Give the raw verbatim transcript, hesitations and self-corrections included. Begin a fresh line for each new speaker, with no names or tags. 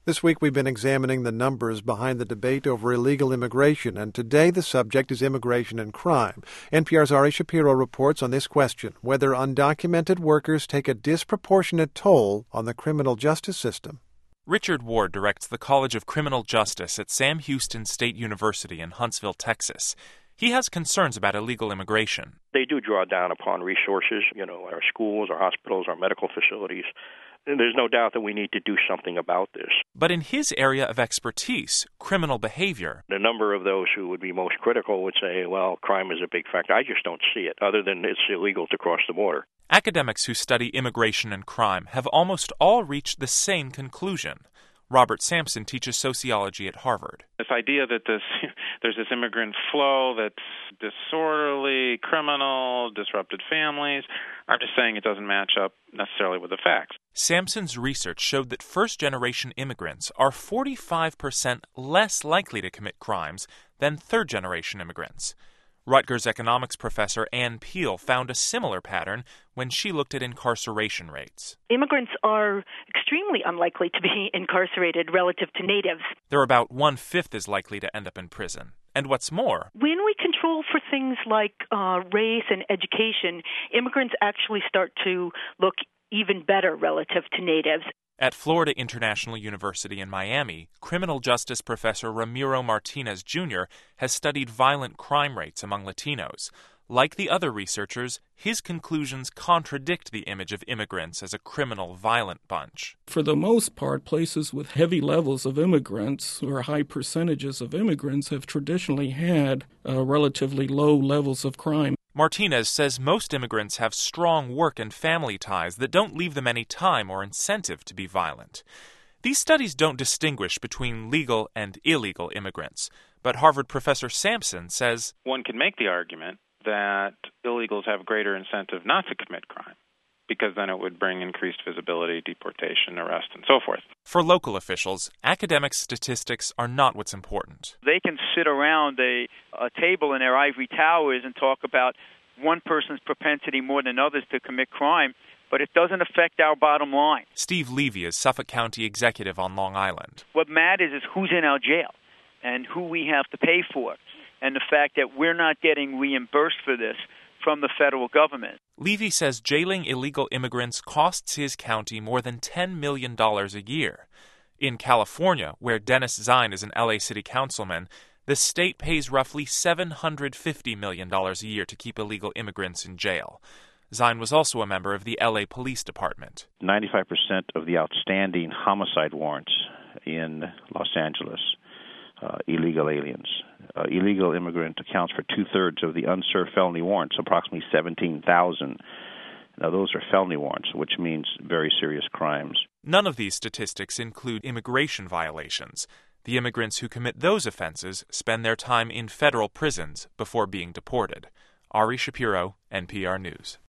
This week we've been examining the numbers behind the debate over illegal immigration, and today the subject is immigration and crime. N P R's Ari Shapiro reports on this question, whether undocumented workers take a disproportionate toll on the criminal justice system.
Richard Ward directs the College of Criminal Justice at Sam Houston State University in Huntsville, Texas. He has concerns about illegal immigration.
They do draw down upon resources, you know, our schools, our hospitals, our medical facilities. And there's no doubt that we need to do something about this.
But in his area of expertise, criminal behavior,
the number of those who would be most critical would say, well, crime is a big factor. I just don't see it, other than it's illegal to cross the border.
Academics who study immigration and crime have almost all reached the same conclusion. Robert Sampson teaches sociology at Harvard.
This idea that this, there's this immigrant flow that's disorderly, criminal, disrupted families, I'm just saying it doesn't match up necessarily with the facts.
Sampson's research showed that first-generation immigrants are forty-five percent less likely to commit crimes than third-generation immigrants. Rutgers economics professor Ann Peel found a similar pattern when she looked at incarceration rates.
Immigrants are extremely unlikely to be incarcerated relative to natives.
They're about one-fifth as likely to end up in prison. And what's more,
when we control for things like uh, race and education, immigrants actually start to look even better relative to natives.
At Florida International University in Miami, criminal justice professor Ramiro Martinez Junior has studied violent crime rates among Latinos. Like the other researchers, his conclusions contradict the image of immigrants as a criminal, violent bunch.
For the most part, places with heavy levels of immigrants or high percentages of immigrants have traditionally had uh, relatively low levels of crime.
Martinez says most immigrants have strong work and family ties that don't leave them any time or incentive to be violent. These studies don't distinguish between legal and illegal immigrants, but Harvard professor Sampson says
one can make the argument that illegals have greater incentive not to commit crime, because then it would bring increased visibility, deportation, arrest, and so forth.
For local officials, academic statistics are not what's important.
They can sit around a, a table in their ivory towers and talk about one person's propensity more than others to commit crime, but it doesn't affect our bottom line.
Steve Levy is Suffolk County executive on Long Island.
What matters is who's in our jail and who we have to pay for, and the fact that we're not getting reimbursed for this from the federal government.
Levy says jailing illegal immigrants costs his county more than ten million dollars a year. In California, where Dennis Zine is an L A city councilman, the state pays roughly seven hundred fifty million dollars a year to keep illegal immigrants in jail. Zine was also a member of the L A Police Department.
ninety-five percent of the outstanding homicide warrants in Los Angeles, uh, illegal aliens. Uh, illegal immigrant accounts for two-thirds of the unserved felony warrants, approximately seventeen thousand. Now, those are felony warrants, which means very serious crimes.
None of these statistics include immigration violations. The immigrants who commit those offenses spend their time in federal prisons before being deported. Ari Shapiro, N P R News.